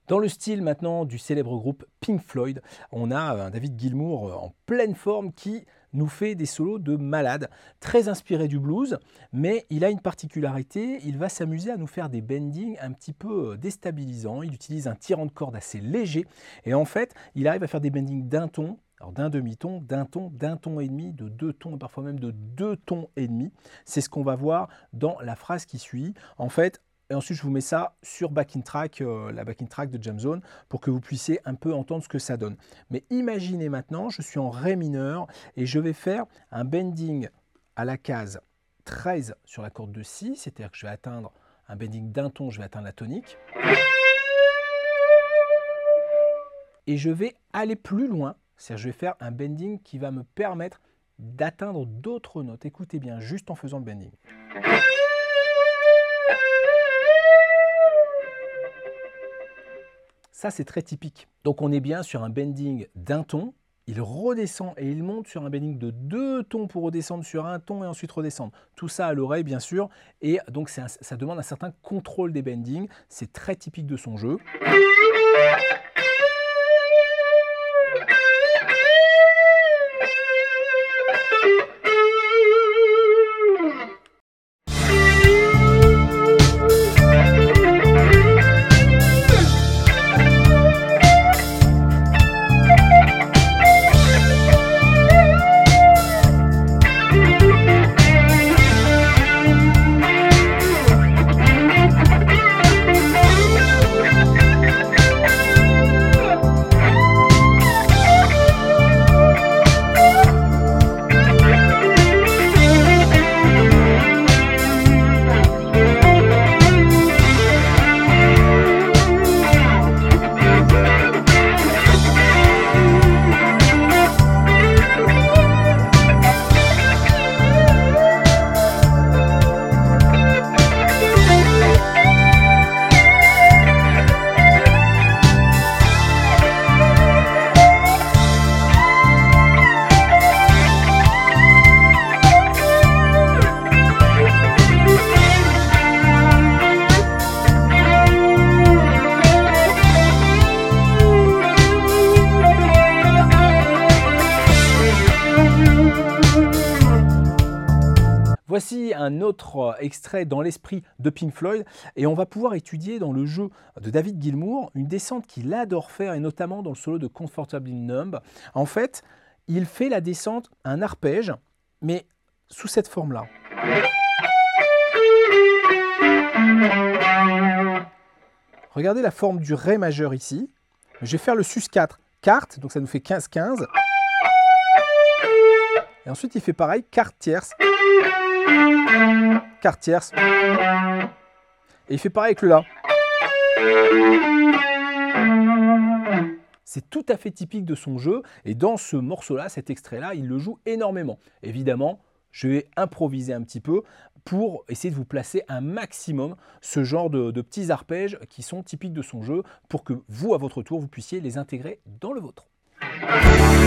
Dans le style maintenant du célèbre groupe Pink Floyd, on a un David Gilmour en pleine forme qui nous fait des solos de malade, très inspiré du blues, mais il a une particularité, il va s'amuser à nous faire des bendings un petit peu déstabilisants. Il utilise un tirant de corde assez léger et en fait, il arrive à faire des bendings d'un ton, alors d'un demi-ton, d'un ton et demi, de 2 tons et parfois même de 2 tons et demi. C'est ce qu'on va voir dans la phrase qui suit. En fait, et ensuite, je vous mets ça sur backing track, la backing track de Jam Zone, pour que vous puissiez un peu entendre ce que ça donne. Mais imaginez maintenant, je suis en Ré mineur et je vais faire un bending à la case 13 sur la corde de Si, c'est-à-dire que je vais atteindre un bending d'un ton, je vais atteindre la tonique. Et je vais aller plus loin, c'est-à-dire que je vais faire un bending qui va me permettre d'atteindre d'autres notes. Écoutez bien, juste en faisant le bending. Ça, c'est très typique. Donc, on est bien sur un bending d'un ton. Il redescend et il monte sur un bending de 2 tons pour redescendre sur un ton et ensuite redescendre. Tout ça à l'oreille, bien sûr. Et donc, ça demande un certain contrôle des bendings. C'est très typique de son jeu. Voici un autre extrait dans l'esprit de Pink Floyd et on va pouvoir étudier dans le jeu de David Gilmour une descente qu'il adore faire et notamment dans le solo de Comfortably Numb. En fait, il fait la descente, un arpège, mais sous cette forme-là. Regardez la forme du Ré majeur ici. Je vais faire le sus4, quarte, donc ça nous fait 15-15. Et ensuite, il fait pareil, quarte tierce. Quarte tierce. Et il fait pareil avec le La. C'est tout à fait typique de son jeu. Et dans ce morceau-là, cet extrait-là, il le joue énormément. Évidemment, je vais improviser un petit peu pour essayer de vous placer un maximum ce genre de petits arpèges qui sont typiques de son jeu pour que vous, à votre tour, vous puissiez les intégrer dans le vôtre.